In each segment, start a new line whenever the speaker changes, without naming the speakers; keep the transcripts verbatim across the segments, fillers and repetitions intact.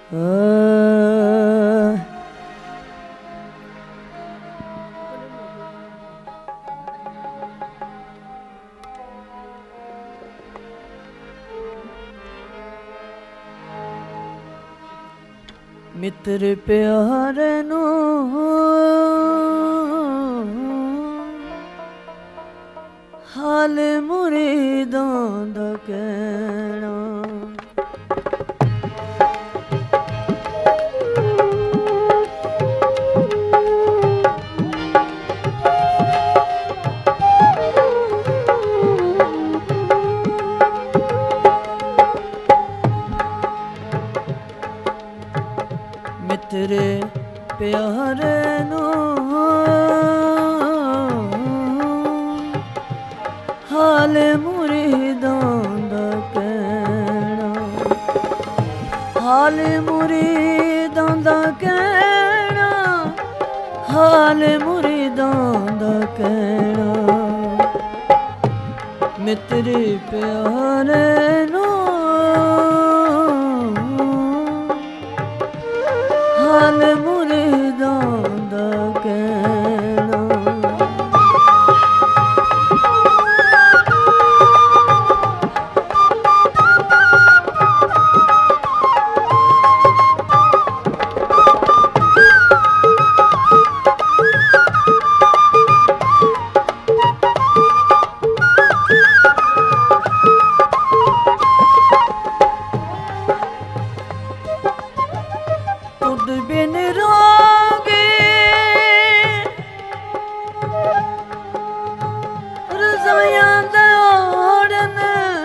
ਮਿੱਤਰ ਪਿਆਰੇ ਨੂੰ ਹਾਲ ਮੁਰੀਦਾਂ ਦਾ ਕਹਿਣਾ। ਮਿੱਤਰੇ ਪਿਆਰੇ ਨੂੰ ਹਾਲ ਮੁਰੀਦਾਂ ਦਾ ਕਹਿਣਾ। ਹਾਲ ਮੁਰੀਦਾਂ ਦਾ ਕਹਿਣਾ, ਹਾਲ ਮੁਰੀਦਾਂ ਦਾ ਕਹਿਣਾ। ਮਿੱਤਰੇ ਪਿਆਰੇ ਨੂੰ ਹਾਲ ਮੁਰੀਦਾਂ ਦਾ ਕਹਿਣਾ। ਤੁਧ ਬਿਨ ਰੋਗੇ ਰਜ਼ਾਈਆਂ ਦਾ ਓੜਨ।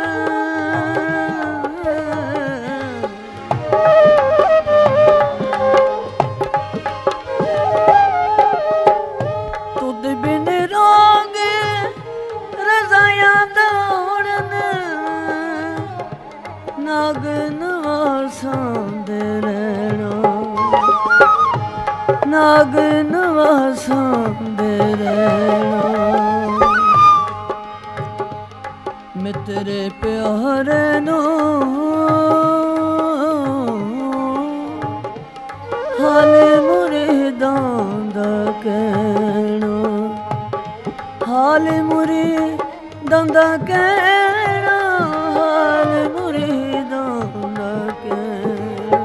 ਤੁਧ ਬਿਨ ਰੋਗੇ ਰਜ਼ਾਈਆਂ ਦਾ ਓੜਨ। ਨਾਗਨ ਵਾਸਾਂ ਦੇ ਰਹਿਣਾ, ਨਾਗਨ ਵਾਸਾਂ ਦੇ ਰਹਿਣਾ। ਮਿੱਤਰੇ ਪਿਆਰੇ ਨੂੰ ਹਾਲ ਮੁਰੀਦਾਂ ਦਾ ਕਹਿਣਾ। ਹਾਲ ਮੁਰੀਦਾਂ ਦਾ ਕਹਿਣਾ, ਹਾਲ ਮੁਰੀਦਾਂ ਦਾ ਕਹਿਣਾ।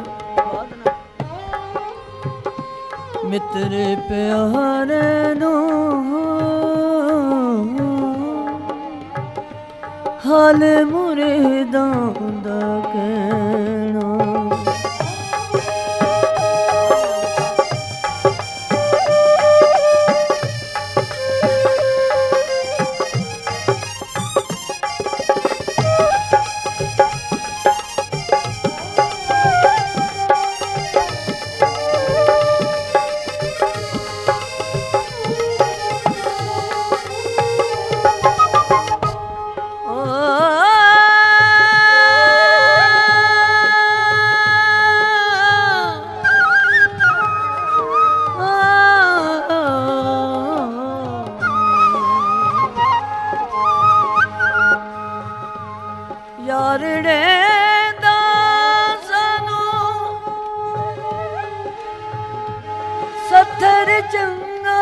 ਮਿੱਤਰੇ ਪਿਆਰੇ ਨੂੰ ਹਾਲ ਮੁਰੀਦਾਂ ਦਾ ਕਹਿਣਾ। ਯਾਰੜੇ ਦਾ ਸਾਨੂੰ ਸੱਥਰ ਚੰਗਾ।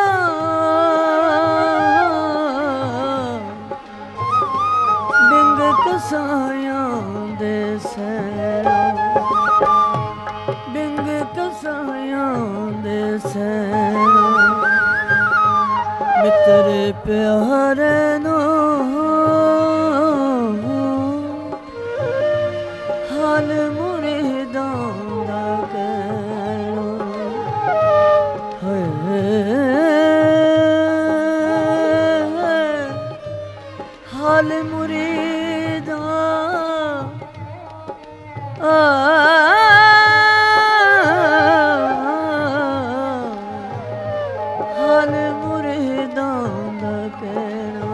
ਬਿੰਗ ਕਸਾਇਆਂ ਦੇ ਸੈਰਾਂ, ਬਿੰਗ ਕਸਾਇਆਂ ਦੇ ਸੈਰਾਂ। ਮਿੱਤਰੇ ਪਿਆਰੇ ਨੂੰ ਹਾਲ ਮੁਰੀਦਾਂ ਦਾ ਕਹਿਣਾ। ਹਾਲ ਮੁਰੀਦਾਂ ਹਾਲ ਮੁਰੀਦਾਂ ਦਾ ਕਹਿਣਾ।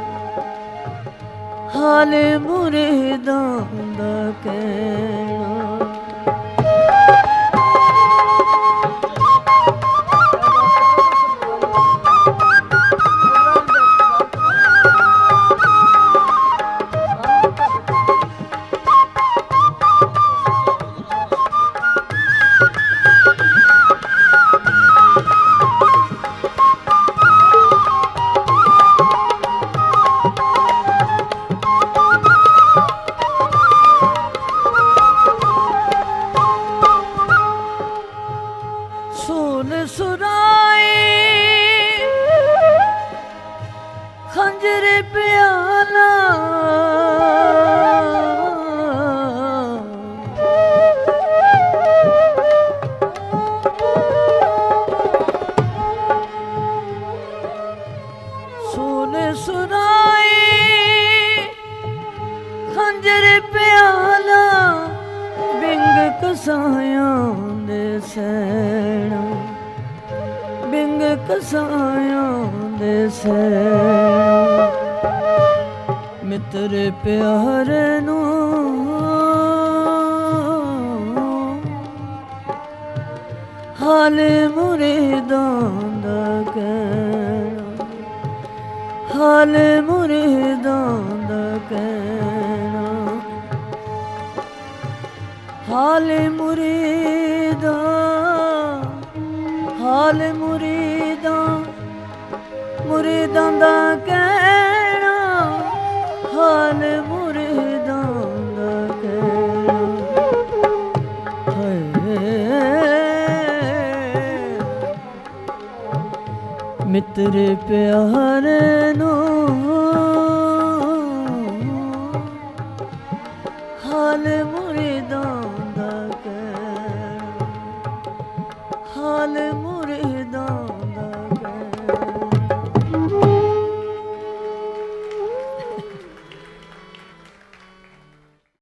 ਹਾਲ ਮੁਰੀਦਾਂ ਦਾ ਕਹਿਣਾ। ਕਸਾਇਆਂ ਦੇ ਸੈਣ, ਬਿੰਗ ਕਸਾਇਆਂ ਦੇ ਸੈਣ, ਮਿੱਤਰ ਪਿਆਰੇ ਨੂੰ ਹਾਲ ਮੁਰੀਦਾਂ ਦਾ ਕਹਿਣਾ, ਹਾਲ ਮੁਰੀਦਾਂ ਦਾ ਕਹਿਣਾ, ਹਾਲ ਮੁਰੀਦਾਂ, ਹਾਲ ਮੁਰੀਦਾਂ, ਮੁਰੀਦਾਂ ਦਾ ਕਹਿਣਾ, ਹਾਲ ਮੁਰੀਦਾਂ ਦਾ ਕਹਿਣਾ। ਹਾਏ ਮਿੱਤਰ ਪਿਆਰੇ ਨੂੰ ਹਾਲ ਮੁਰੀਦਾਂ ਦਾ ਕਹਿਣਾ, ਹਾਲ